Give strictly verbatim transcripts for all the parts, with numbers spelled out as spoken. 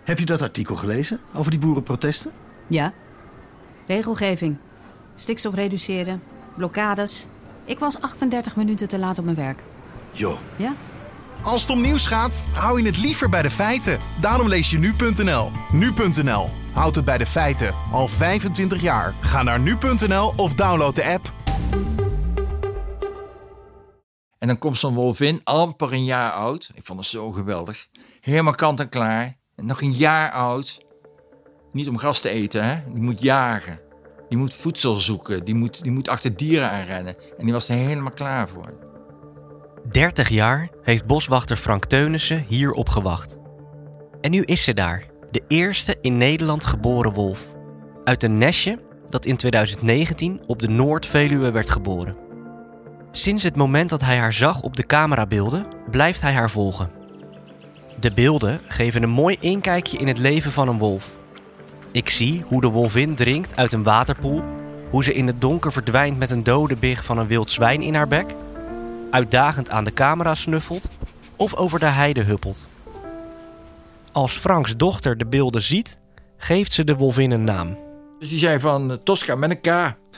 Heb je dat artikel gelezen over die boerenprotesten? Ja. Regelgeving. Stikstof reduceren. Blokkades. Ik was achtendertig minuten te laat op mijn werk. Jo. Ja? Als het om nieuws gaat, hou je het liever bij de feiten. Daarom lees je nu punt n l. nu punt n l. Houd het bij de feiten. Al vijfentwintig jaar. Ga naar nu punt n l of download de app. En dan komt zo'n wolvin, amper een jaar oud. Ik vond het zo geweldig. Helemaal kant en klaar. En nog een jaar oud. Niet om gras te eten, hè. Die moet jagen. Die moet voedsel zoeken. Die moet, die moet achter dieren aanrennen. En die was er helemaal klaar voor. dertig jaar heeft boswachter Frank Teunissen hierop gewacht. En nu is ze daar. De eerste in Nederland geboren wolf. Uit een nestje dat in twintig negentien op de Noord-Veluwe werd geboren. Sinds het moment dat hij haar zag op de camerabeelden, blijft hij haar volgen. De beelden geven een mooi inkijkje in het leven van een wolf. Ik zie hoe de wolvin drinkt uit een waterpoel, hoe ze in het donker verdwijnt met een dode big van een wild zwijn in haar bek, uitdagend aan de camera snuffelt of over de heide huppelt. Als Franks dochter de beelden ziet, geeft ze de wolvin een naam. Dus die zei van uh, Tosca met een K.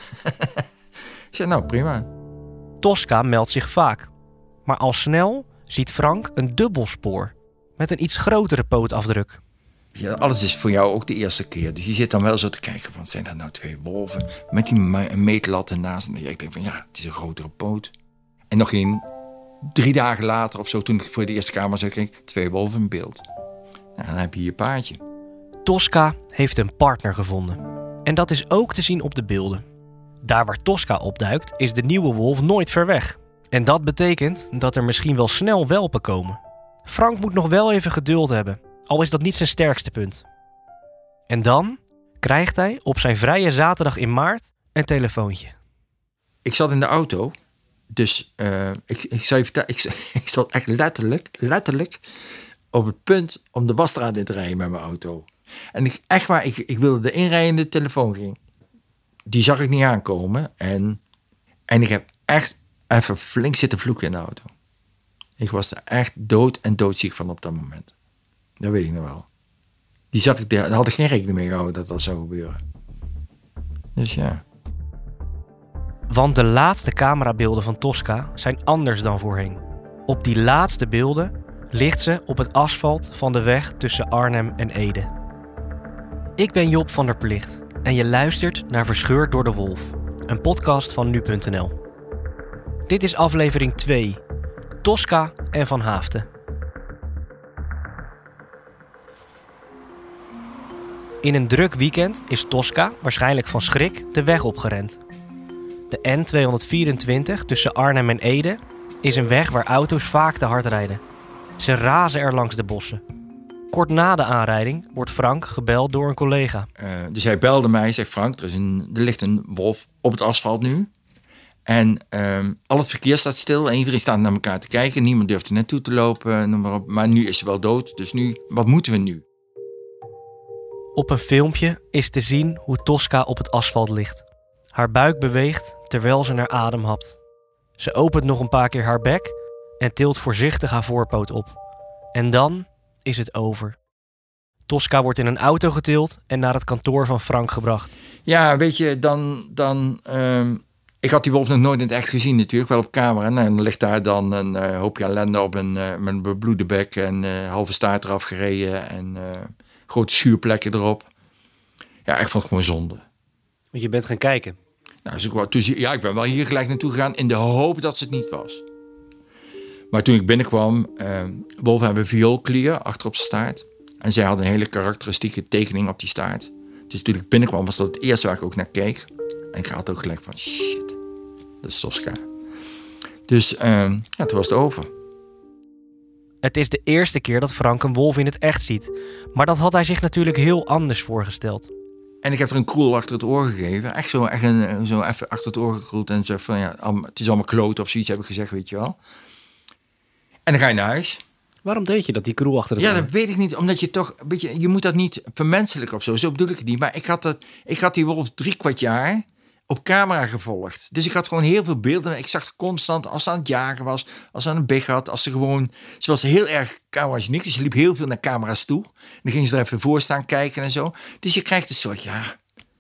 Ik zei nou prima. Tosca meldt zich vaak. Maar al snel ziet Frank een dubbelspoor met een iets grotere pootafdruk. Ja, alles is voor jou ook de eerste keer. Dus je zit dan wel zo te kijken van, zijn dat nou twee wolven? Met die me- meetlat ernaast. En ik denk van, ja, het is een grotere poot. En nog geen drie dagen later of zo, toen ik voor de eerste kamer zag, kreeg ik twee wolven in beeld. Nou, dan heb je je paardje. Tosca heeft een partner gevonden. En dat is ook te zien op de beelden. Daar waar Tosca opduikt, is de nieuwe wolf nooit ver weg. En dat betekent dat er misschien wel snel welpen komen. Frank moet nog wel even geduld hebben, al is dat niet zijn sterkste punt. En dan krijgt hij op zijn vrije zaterdag in maart een telefoontje. Ik zat in de auto, dus uh, ik, ik, zou je vertellen, ik, ik zat echt letterlijk, letterlijk op het punt om de wasstraat in te rijden met mijn auto. En ik, echt waar, ik, ik wilde erin rijden en de telefoon ging. Die zag ik niet aankomen en, en ik heb echt even flink zitten vloeken in de auto. Ik was er echt dood en doodziek van op dat moment. Dat weet ik nog wel. Die zat ik, daar had ik geen rekening mee gehouden dat dat zou gebeuren. Dus ja. Want de laatste camerabeelden van Tosca zijn anders dan voorheen. Op die laatste beelden ligt ze op het asfalt van de weg tussen Arnhem en Ede. Ik ben Job van der Plicht en je luistert naar Verscheurd door de Wolf, een podcast van nu punt n l. Dit is aflevering twee, Tosca en Van Haaften. In een druk weekend is Tosca, waarschijnlijk van schrik, de weg opgerend. De N tweehonderdvierentwintig tussen Arnhem en Ede is een weg waar auto's vaak te hard rijden. Ze razen er langs de bossen. Kort na de aanrijding wordt Frank gebeld door een collega. Uh, dus hij belde mij, zegt Frank, er, is een, er ligt een wolf op het asfalt nu. En um, al het verkeer staat stil en iedereen staat naar elkaar te kijken. Niemand durft er naartoe te lopen, noem maar op. Maar nu is ze wel dood, dus nu, wat moeten we nu? Op een filmpje is te zien hoe Tosca op het asfalt ligt. Haar buik beweegt terwijl ze naar adem hapt. Ze opent nog een paar keer haar bek en tilt voorzichtig haar voorpoot op. En dan is het over. Tosca wordt in een auto getild en naar het kantoor van Frank gebracht. Ja, weet je, dan... dan um, ik had die wolf nog nooit in het echt gezien natuurlijk, wel op camera. En dan ligt daar dan een uh, hoopje ellende op een, uh, met een bebloede bek en uh, halve staart eraf gereden en uh, grote schuurplekken erop. Ja, ik vond het gewoon zonde. Want je bent gaan kijken? Nou, dus ik, wou, dus, ja, ik ben wel hier gelijk naartoe gegaan in de hoop dat ze het niet was. Maar toen ik binnenkwam, uh, wolven hebben vioolklier achter op zijn staart. En zij hadden een hele karakteristieke tekening op die staart. Dus toen ik binnenkwam was dat het eerste waar ik ook naar keek. En ik had ook gelijk van, shit, dat is Tosca. Dus uh, ja, toen was het over. Het is de eerste keer dat Frank een wolf in het echt ziet. Maar dat had hij zich natuurlijk heel anders voorgesteld. En ik heb er een kroel achter het oor gegeven. Echt zo, echt een, zo even achter het oor gekroeld. En zo van, ja, het is allemaal kloot of zoiets heb ik gezegd, weet je wel. En dan ga je naar huis. Waarom deed je dat, die kroel achter het ja, oor? Ja, dat weet ik niet. Omdat je toch, een beetje, je moet dat niet vermenselijken of zo. Zo bedoel ik het niet. Maar ik had, dat, ik had die wolf drie kwart jaar op camera gevolgd. Dus ik had gewoon heel veel beelden. Ik zag constant als ze aan het jagen was, als ze aan een big had, als ze gewoon... Ze was heel erg camerageniek, dus ze liep heel veel naar camera's toe. En dan ging ze er even voor staan kijken en zo. Dus je krijgt een soort, ja...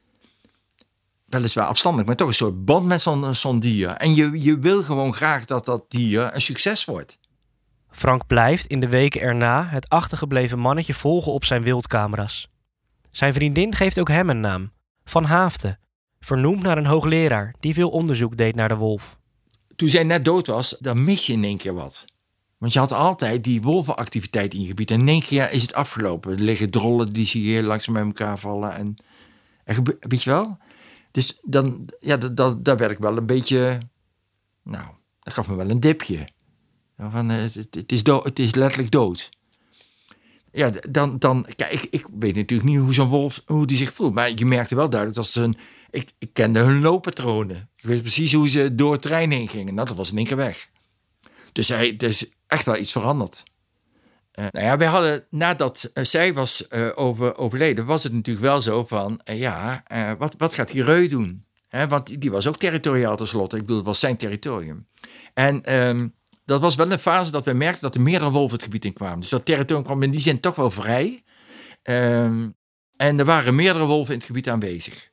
weliswaar afstandelijk, maar toch een soort band met zo'n, zo'n dier. En je, je wil gewoon graag dat dat dier een succes wordt. Frank blijft in de weken erna het achtergebleven mannetje volgen op zijn wildcamera's. Zijn vriendin geeft ook hem een naam, Van Haaften, vernoemd naar een hoogleraar die veel onderzoek deed naar de wolf. Toen zij net dood was, dan mis je in één keer wat. Want je had altijd die wolvenactiviteit in je gebied. En in één keer is het afgelopen. Er liggen drollen die zie je heel langzaam bij elkaar vallen. En, en weet je wel? Dus dan, ja, dat, dat, daar werd ik wel een beetje... Nou, dat gaf me wel een dipje. Van, het, het, is dood, het is letterlijk dood. Ja, dan... dan kijk, ik, ik weet natuurlijk niet hoe zo'n wolf hoe die zich voelt. Maar je merkte wel duidelijk dat ze een... Ik, ik kende hun looppatronen. Ik wist precies hoe ze door het terrein heen gingen. Nou, dat was in één keer weg. Dus hij, er is echt wel iets veranderd. Uh, nou ja, wij hadden, nadat uh, zij was uh, over, overleden, was het natuurlijk wel zo van, uh, ja, uh, wat, wat gaat die Reu doen? He, want die, die was ook territoriaal tenslotte. Ik bedoel, het was zijn territorium. En um, dat was wel een fase dat we merkten dat er meerdere wolven het gebied in kwamen. Dus dat territorium kwam in die zin toch wel vrij. Um, en er waren meerdere wolven in het gebied aanwezig.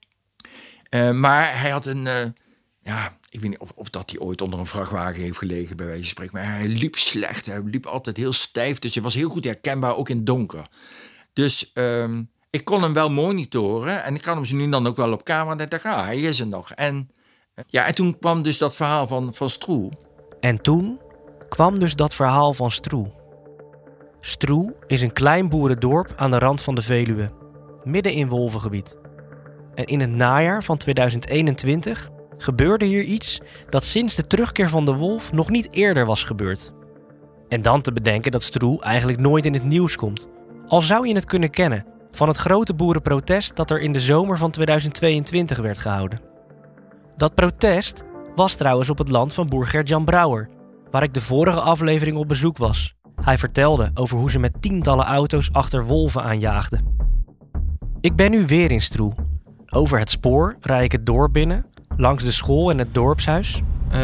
Uh, maar hij had een, uh, ja, ik weet niet of, of dat hij ooit onder een vrachtwagen heeft gelegen, bij wijze van spreken. Maar hij liep slecht, hij liep altijd heel stijf, dus hij was heel goed herkenbaar, ook in het donker. Dus um, ik kon hem wel monitoren en ik kan hem zo nu en dan ook wel op camera. En ik dacht, ah, hij is er nog. En, uh, ja, en toen kwam dus dat verhaal van, van Stroe. En toen kwam dus dat verhaal van Stroe. Stroe is een klein boerendorp aan de rand van de Veluwe, midden in wolvengebied. En in het najaar van tweeduizend eenentwintig gebeurde hier iets dat sinds de terugkeer van de wolf nog niet eerder was gebeurd. En dan te bedenken dat Stroe eigenlijk nooit in het nieuws komt. Al zou je het kunnen kennen van het grote boerenprotest dat er in de zomer van tweeduizend tweeëntwintig werd gehouden. Dat protest was trouwens op het land van boer Gert-Jan Brouwer, waar ik de vorige aflevering op bezoek was. Hij vertelde over hoe ze met tientallen auto's achter wolven aanjaagden. Ik ben nu weer in Stroe. Over het spoor rijd ik het dorp binnen, langs de school en het dorpshuis.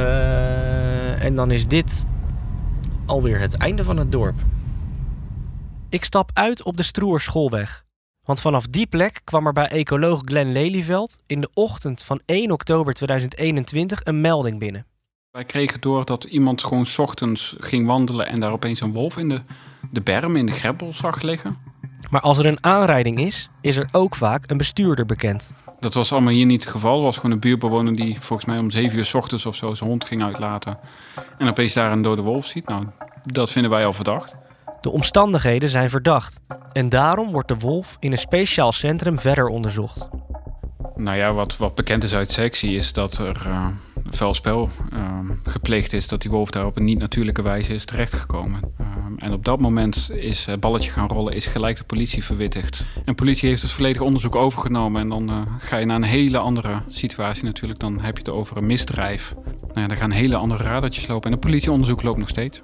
Uh, en dan is dit alweer het einde van het dorp. Ik stap uit op de Stroer schoolweg. Want vanaf die plek kwam er bij ecoloog Glenn Lelyveld in de ochtend van één oktober tweeduizend eenentwintig een melding binnen. Wij kregen door dat iemand gewoon 's ochtends ging wandelen en daar opeens een wolf in de, de berm, in de greppel zag liggen. Maar als er een aanrijding is, is er ook vaak een bestuurder bekend. Dat was allemaal hier niet het geval. Er was gewoon een buurtbewoner die volgens mij om zeven uur 's ochtends of zo zijn hond ging uitlaten. En opeens daar een dode wolf ziet. Nou, dat vinden wij al verdacht. De omstandigheden zijn verdacht. En daarom wordt de wolf in een speciaal centrum verder onderzocht. Nou ja, wat, wat bekend is uit sectie is dat er uh, vuil spel uh, gepleegd is. Dat die wolf daar op een niet-natuurlijke wijze is terechtgekomen. Uh, en op dat moment is het balletje gaan rollen, is gelijk de politie verwittigd. En de politie heeft het volledige onderzoek overgenomen. En dan uh, ga je naar een hele andere situatie natuurlijk. Dan heb je het over een misdrijf. Nou ja, dan gaan hele andere radertjes lopen. En het politieonderzoek loopt nog steeds.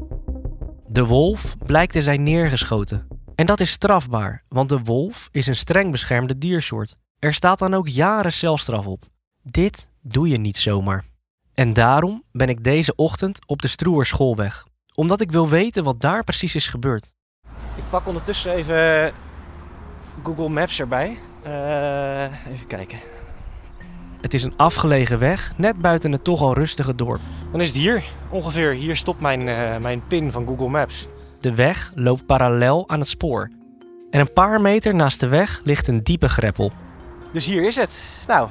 De wolf blijkt te zijn neergeschoten. En dat is strafbaar, want de wolf is een streng beschermde diersoort. Er staat dan ook jaren celstraf op. Dit doe je niet zomaar. En daarom ben ik deze ochtend op de Stroer schoolweg. Omdat ik wil weten wat daar precies is gebeurd. Ik pak ondertussen even Google Maps erbij. Uh, even kijken. Het is een afgelegen weg, net buiten het toch al rustige dorp. Dan is het hier, ongeveer. Hier stopt mijn, uh, mijn pin van Google Maps. De weg loopt parallel aan het spoor. En een paar meter naast de weg ligt een diepe greppel. Dus hier is het. Nou.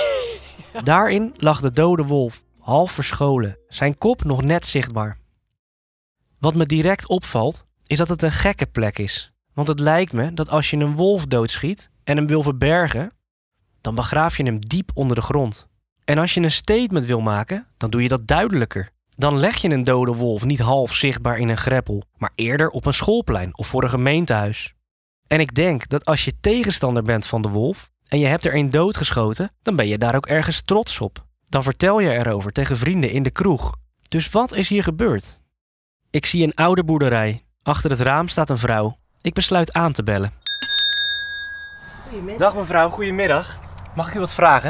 Daarin lag de dode wolf, half verscholen. Zijn kop nog net zichtbaar. Wat me direct opvalt, is dat het een gekke plek is. Want het lijkt me dat als je een wolf doodschiet en hem wil verbergen, dan begraaf je hem diep onder de grond. En als je een statement wil maken, dan doe je dat duidelijker. Dan leg je een dode wolf niet half zichtbaar in een greppel, maar eerder op een schoolplein of voor een gemeentehuis. En ik denk dat als je tegenstander bent van de wolf en je hebt er een doodgeschoten, dan ben je daar ook ergens trots op. Dan vertel je erover tegen vrienden in de kroeg. Dus wat is hier gebeurd? Ik zie een oude boerderij. Achter het raam staat een vrouw. Ik besluit aan te bellen. Goedemiddag. Dag mevrouw, goedemiddag. Mag ik u wat vragen?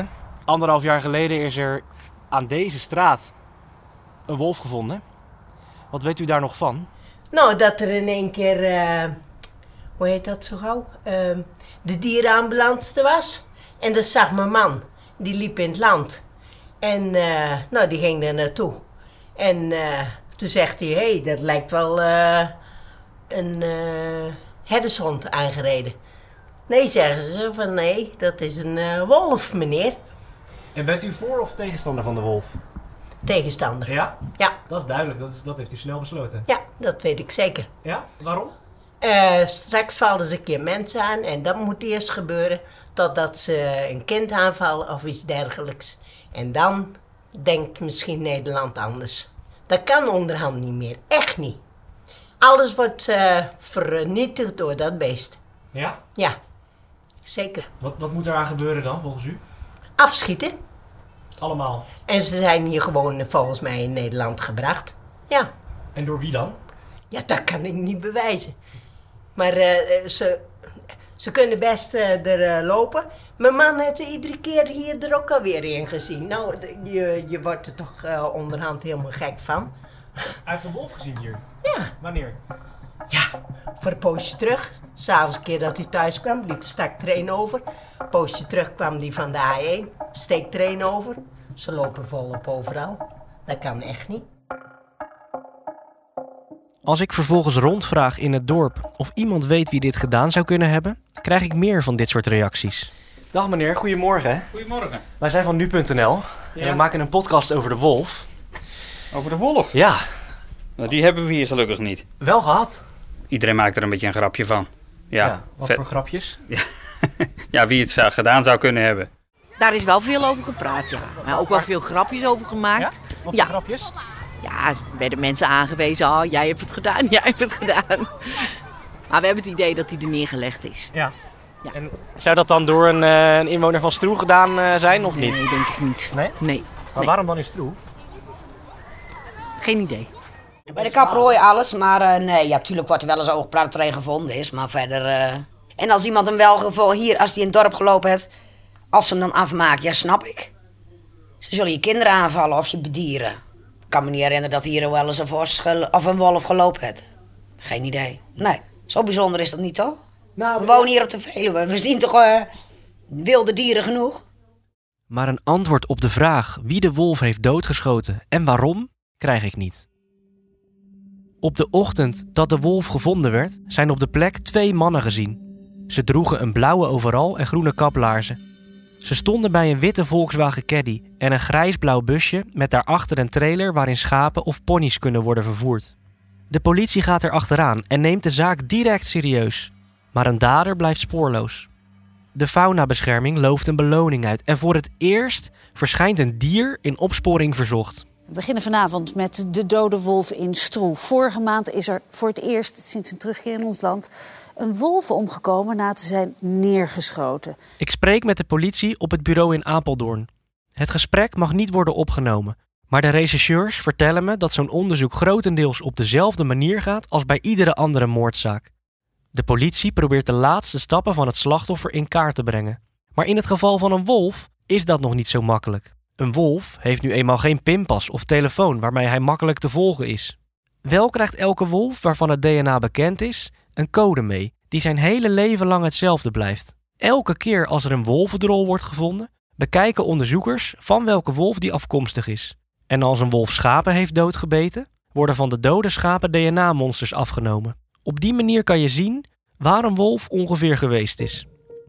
Anderhalf jaar geleden is er aan deze straat een wolf gevonden. Wat weet u daar nog van? Nou, dat er in één keer, uh, hoe heet dat zo gauw? Uh, de dierenambulance was. En dat zag mijn man. Die liep in het land. En uh, nou, die ging er naartoe. En uh, toen zegt hij, hé, hey, dat lijkt wel uh, een uh, herdershond aangereden. Nee, zeggen ze, van nee, dat is een uh, wolf, meneer. En bent u voor of tegenstander van de wolf? Tegenstander. Ja? Ja. Dat is duidelijk, dat, is, dat heeft u snel besloten. Ja, dat weet ik zeker. Ja? Waarom? Uh, straks vallen ze een keer mensen aan en dat moet eerst gebeuren totdat ze een kind aanvallen of iets dergelijks. En dan denkt misschien Nederland anders. Dat kan onderhand niet meer, echt niet. Alles wordt uh, vernietigd door dat beest. Ja? Ja, zeker. Wat, wat moet er aan gebeuren dan, volgens u? Afschieten. Allemaal. En ze zijn hier gewoon volgens mij in Nederland gebracht. Ja. En door wie dan? Ja, dat kan ik niet bewijzen. Maar uh, ze, ze kunnen best uh, er uh, lopen. Mijn man heeft er iedere keer hier er ook alweer in gezien. Nou, je, je wordt er toch uh, onderhand helemaal gek van. Hij heeft een wolf gezien hier? Ja. Wanneer? Ja, voor een poosje terug. S'avonds een keer dat hij thuis kwam, liep stak er een over. Een poosje terug kwam die van de A één, steekt er een over. Ze lopen volop overal. Dat kan echt niet. Als ik vervolgens rondvraag in het dorp of iemand weet wie dit gedaan zou kunnen hebben, krijg ik meer van dit soort reacties. Dag meneer, goedemorgen. Goedemorgen. Wij zijn van nu punt n l Ja. en we maken een podcast over de wolf. Over de wolf? Ja. Nou, die hebben we hier gelukkig niet. Wel gehad. Iedereen maakt er een beetje een grapje van. Ja, Ja, wat vet- voor grapjes? ja wie het zou, gedaan zou kunnen hebben. Daar is wel veel over gepraat, ja. Maar ook wel veel grapjes over Ja? gemaakt. Wat voor Ja. grapjes? Ja, er werden mensen aangewezen. Oh, jij hebt het gedaan, jij hebt het gedaan. Maar we hebben het idee dat hij er neergelegd is. Ja. Ja. En zou dat dan door een, uh, een inwoner van Stroe gedaan uh, zijn of niet? Nee, denk ik niet. Nee? Nee, Maar nee. waarom dan in Stroe? Geen idee. Bij de kapper hoor je alles, maar uh, nee, ja, tuurlijk wordt er wel eens over gepraat dat er een gevonden is, maar verder... Uh... En als iemand hem wel geval hier, als hij in het dorp gelopen heeft, als ze hem dan afmaken, ja, snap ik. Ze zullen je kinderen aanvallen of je bedieren. Ik kan me niet herinneren dat hier wel eens een vos gel- of een wolf gelopen heeft. Geen idee. Nee, zo bijzonder is dat niet, toch? Nou, We wonen hier op de Veluwe, we zien toch uh, wilde dieren genoeg? Maar een antwoord op de vraag wie de wolf heeft doodgeschoten en waarom, krijg ik niet. Op de ochtend dat de wolf gevonden werd, zijn op de plek twee mannen gezien. Ze droegen een blauwe overal en groene kaplaarzen. Ze stonden bij een witte Volkswagen Caddy en een grijsblauw busje met daarachter een trailer waarin schapen of ponies kunnen worden vervoerd. De politie gaat er achteraan en neemt de zaak direct serieus. Maar een dader blijft spoorloos. De faunabescherming looft een beloning uit en voor het eerst verschijnt een dier in opsporing verzocht. We beginnen vanavond met de dode wolf in Stroe. Vorige maand is er voor het eerst sinds een terugkeer in ons land een wolf omgekomen na te zijn neergeschoten. Ik spreek met de politie op het bureau in Apeldoorn. Het gesprek mag niet worden opgenomen, maar de rechercheurs vertellen me dat zo'n onderzoek grotendeels op dezelfde manier gaat als bij iedere andere moordzaak. De politie probeert de laatste stappen van het slachtoffer in kaart te brengen. Maar in het geval van een wolf is dat nog niet zo makkelijk. Een wolf heeft nu eenmaal geen pinpas of telefoon waarmee hij makkelijk te volgen is. Wel krijgt elke wolf waarvan het D N A bekend is een code mee die zijn hele leven lang hetzelfde blijft. Elke keer als er een wolvendrol wordt gevonden, bekijken onderzoekers van welke wolf die afkomstig is. En als een wolf schapen heeft doodgebeten, worden van de dode schapen D N A-monsters afgenomen. Op die manier kan je zien waar een wolf ongeveer geweest is.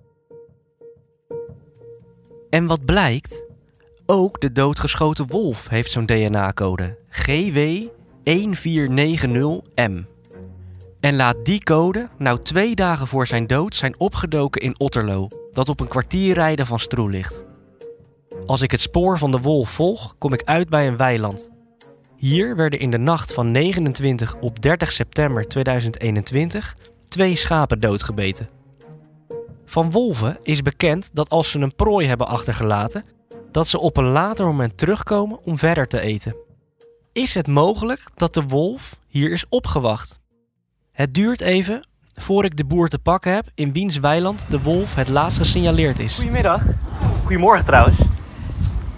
En wat blijkt? Ook de doodgeschoten wolf heeft zo'n D N A-code, G W een vier negen nul M. En laat die code nou twee dagen voor zijn dood zijn opgedoken in Otterlo, dat op een kwartier rijden van Stroe ligt. Als ik het spoor van de wolf volg, kom ik uit bij een weiland. Hier werden in de nacht van negenentwintig op dertig september tweeduizend eenentwintig twee schapen doodgebeten. Van wolven is bekend dat als ze een prooi hebben achtergelaten, dat ze op een later moment terugkomen om verder te eten. Is het mogelijk dat de wolf hier is opgewacht? Het duurt even voor ik de boer te pakken heb in wiens weiland de wolf het laatst gesignaleerd is. Goedemiddag. Goedemorgen trouwens.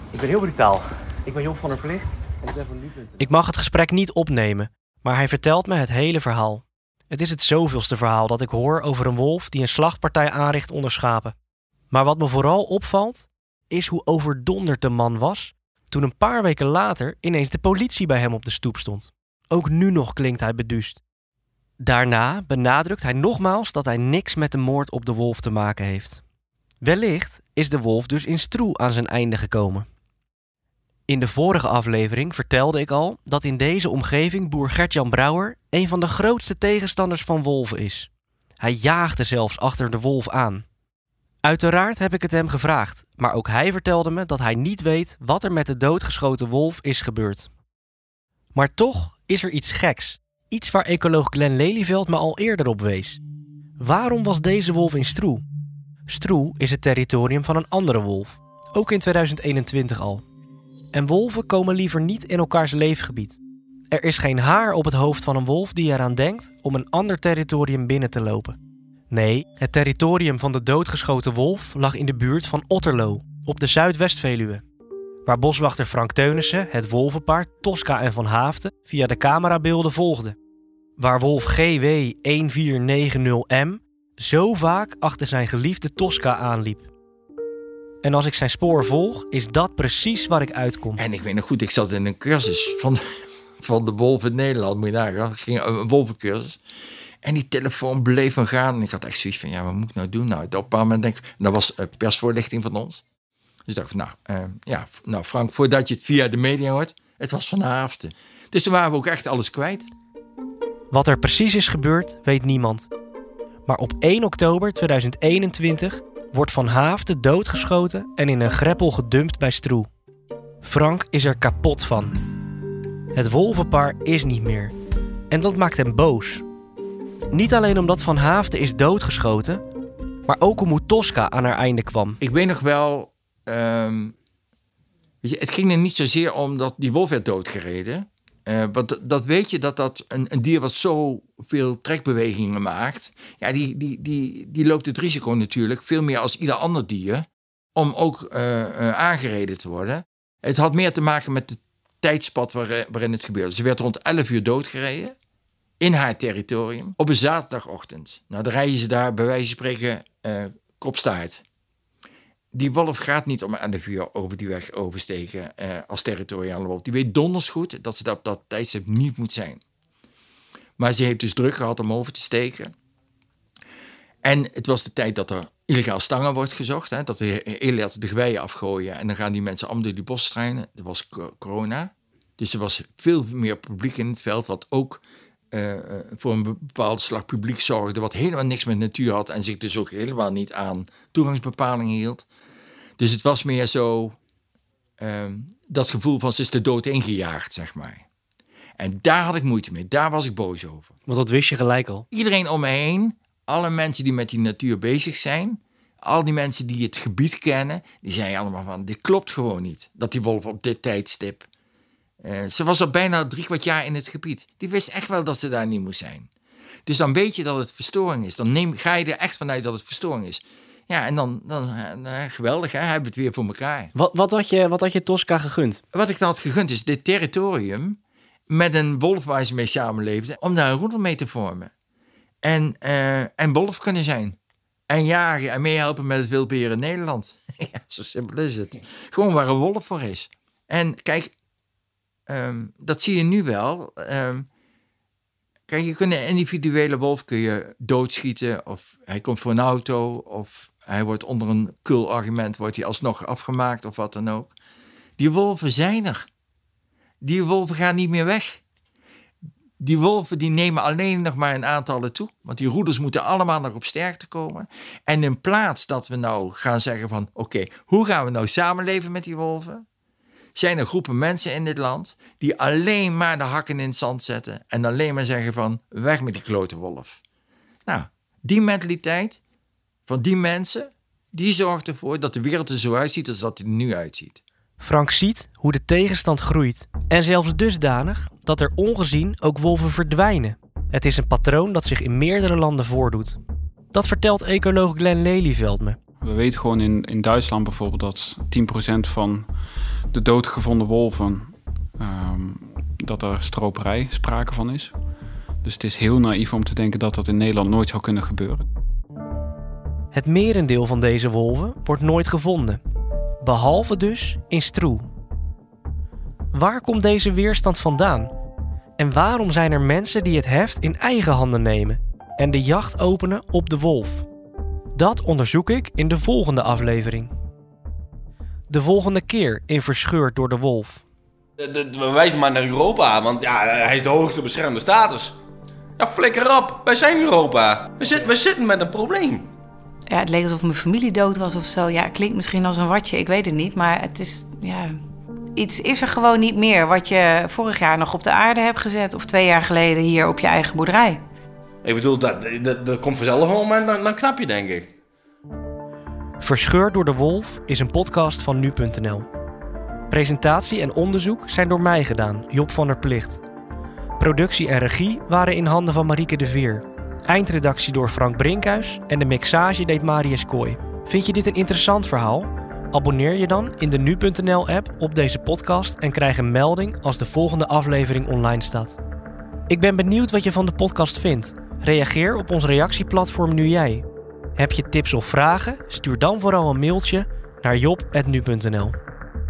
Ik ben heel brutaal. Ik ben Job van der Plicht en ik ben van nu. Ik mag het gesprek niet opnemen, maar hij vertelt me het hele verhaal. Het is het zoveelste verhaal dat ik hoor over een wolf die een slachtpartij aanricht onder schapen. Maar wat me vooral opvalt, is hoe overdonderd de man was toen een paar weken later ineens de politie bij hem op de stoep stond. Ook nu nog klinkt hij beduust. Daarna benadrukt hij nogmaals dat hij niks met de moord op de wolf te maken heeft. Wellicht is de wolf dus in Stroe aan zijn einde gekomen. In de vorige aflevering vertelde ik al dat in deze omgeving boer Gert-Jan Brouwer een van de grootste tegenstanders van wolven is. Hij jaagde zelfs achter de wolf aan. Uiteraard heb ik het hem gevraagd, maar ook hij vertelde me dat hij niet weet wat er met de doodgeschoten wolf is gebeurd. Maar toch is er iets geks. Iets waar ecoloog Glenn Lelyveld me al eerder op wees. Waarom was deze wolf in Stroe? Stroe is het territorium van een andere wolf, ook in tweeduizend eenentwintig al. En wolven komen liever niet in elkaars leefgebied. Er is geen haar op het hoofd van een wolf die eraan denkt om een ander territorium binnen te lopen. Nee, het territorium van de doodgeschoten wolf lag in de buurt van Otterlo, op de Zuidwest-Veluwe. Waar boswachter Frank Teunissen het wolvenpaar Tosca en Van Haaften via de camerabeelden volgde. Waar wolf G W een vier negen nul M zo vaak achter zijn geliefde Tosca aanliep. En als ik zijn spoor volg, is dat precies waar ik uitkom. En ik weet nog goed, ik zat in een cursus van, van de wolf in Nederland. Moet je nagaan. Ik ging een wolvencursus. En die telefoon bleef me gaan. En ik had echt zoiets van, ja, wat moet ik nou doen? Nou, op een bepaald moment denk ik, en dat was persvoorlichting van ons. Dus ik dacht, nou, uh, ja, nou Frank, voordat je het via de media hoort, het was Van Haaften. Dus toen waren we ook echt alles kwijt. Wat er precies is gebeurd, weet niemand. Maar op één oktober tweeduizend eenentwintig wordt Van Haaften doodgeschoten en in een greppel gedumpt bij Stroe. Frank is er kapot van. Het wolvenpaar is niet meer. En dat maakt hem boos. Niet alleen omdat Van Haaften is doodgeschoten, maar ook om hoe Tosca aan haar einde kwam. Ik weet nog wel, um, weet je, het ging er niet zozeer om dat die wolf werd doodgereden. Uh, want dat weet je, dat dat een, een dier wat zoveel trekbewegingen maakt, ja, die, die, die, die loopt het risico natuurlijk veel meer als ieder ander dier om ook uh, uh, aangereden te worden. Het had meer te maken met het tijdspad waar, waarin het gebeurde. Ze werd rond elf uur doodgereden in haar territorium op een zaterdagochtend. Nou, dan rijden ze daar bij wijze van spreken uh, kopstaart. Die wolf gaat niet om elf uur over die weg oversteken uh, als territoriale wolf. Die weet donders goed dat ze dat op dat tijdstip niet moet zijn. Maar ze heeft dus druk gehad om over te steken. En het was de tijd dat er illegaal stangen wordt gezocht. Hè, dat de hele de geweien afgooien. En dan gaan die mensen allemaal door die bos trainen. Dat was corona. Dus er was veel meer publiek in het veld. Wat ook uh, voor een bepaalde slag publiek zorgde. Wat helemaal niks met natuur had. En zich dus ook helemaal niet aan toegangsbepalingen hield. Dus het was meer zo um, dat gevoel van ze is de dood ingejaagd, zeg maar. En daar had ik moeite mee. Daar was ik boos over. Want dat wist je gelijk al. Iedereen om me heen, alle mensen die met die natuur bezig zijn, al die mensen die het gebied kennen, die zeiden allemaal van, dit klopt gewoon niet. Dat die wolf op dit tijdstip. Uh, ze was al bijna drie kwart jaar in het gebied. Die wist echt wel dat ze daar niet moest zijn. Dus dan weet je dat het verstoring is. Dan neem, ga je er echt vanuit dat het verstoring is. Ja, en dan, dan uh, geweldig, hè? Hebben we het weer voor elkaar. Wat, wat, had je, wat had je Tosca gegund? Wat ik dan had gegund is dit territorium met een wolf waar ze mee samenleefden, om daar een roedel mee te vormen. En, uh, en wolf kunnen zijn. En jagen en meehelpen met het wildbeheer in Nederland. Ja, zo simpel is het. Gewoon waar een wolf voor is. En kijk, um, dat zie je nu wel. Um, kijk, je kunt een individuele wolf kun je doodschieten, of hij komt voor een auto, of hij wordt onder een kul argument, wordt hij alsnog afgemaakt, of wat dan ook. Die wolven zijn er. Die wolven gaan niet meer weg. Die wolven die nemen alleen nog maar in aantallen toe. Want die roeders moeten allemaal nog op sterkte komen. En in plaats dat we nou gaan zeggen van, oké, okay, hoe gaan we nou samenleven met die wolven? Zijn er groepen mensen in dit land die alleen maar de hakken in het zand zetten en alleen maar zeggen van, weg met die klote wolf. Nou, die mentaliteit van die mensen, die zorgt ervoor dat de wereld er zo uitziet als dat die er nu uitziet. Frank ziet hoe de tegenstand groeit. En zelfs dusdanig dat er ongezien ook wolven verdwijnen. Het is een patroon dat zich in meerdere landen voordoet. Dat vertelt ecoloog Glenn Lelyveld me. We weten gewoon in, in Duitsland bijvoorbeeld dat tien procent van de doodgevonden wolven, um, dat er stroperij sprake van is. Dus het is heel naïef om te denken dat dat in Nederland nooit zou kunnen gebeuren. Het merendeel van deze wolven wordt nooit gevonden, behalve dus in Stroe. Waar komt deze weerstand vandaan? En waarom zijn er mensen die het heft in eigen handen nemen en de jacht openen op de wolf? Dat onderzoek ik in de volgende aflevering. De volgende keer in Verscheurd door de Wolf. De, de, we wijzen maar naar Europa, want ja, hij is de hoogste beschermde status. Ja, flikker op, wij zijn Europa. We, zit, we zitten met een probleem. Ja, het leek alsof mijn familie dood was of zo. Ja, het klinkt misschien als een watje, ik weet het niet. Maar het is, ja, iets is er gewoon niet meer wat je vorig jaar nog op de aarde hebt gezet. Of twee jaar geleden hier op je eigen boerderij. Ik bedoel, dat, dat, dat komt vanzelf een moment, dan, dan knap je, denk ik. Verscheurd door de Wolf is een podcast van nu punt n l. Presentatie en onderzoek zijn door mij gedaan, Job van der Plicht. Productie en regie waren in handen van Marieke de Veer. Eindredactie door Frank Brinkhuis en de mixage deed Marius Kooi. Vind je dit een interessant verhaal? Abonneer je dan in de nu punt n l-app op deze podcast en krijg een melding als de volgende aflevering online staat. Ik ben benieuwd wat je van de podcast vindt. Reageer op ons reactieplatform Nu Jij. Heb je tips of vragen? Stuur dan vooral een mailtje naar job apenstaartje nu punt n l.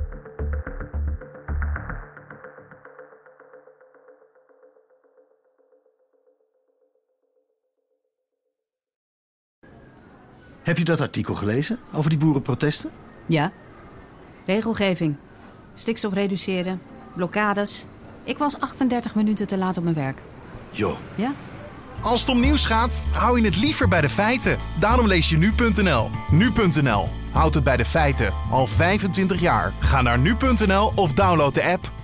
Heb je dat artikel gelezen over die boerenprotesten? Ja. Regelgeving. Stikstof reduceren. Blokkades. Ik was achtendertig minuten te laat op mijn werk. Jo. Ja? Als het om nieuws gaat, hou je het liever bij de feiten. Daarom lees je nu punt n l. nu punt n l. Houd het bij de feiten. Al vijfentwintig jaar. Ga naar nu punt n l of download de app.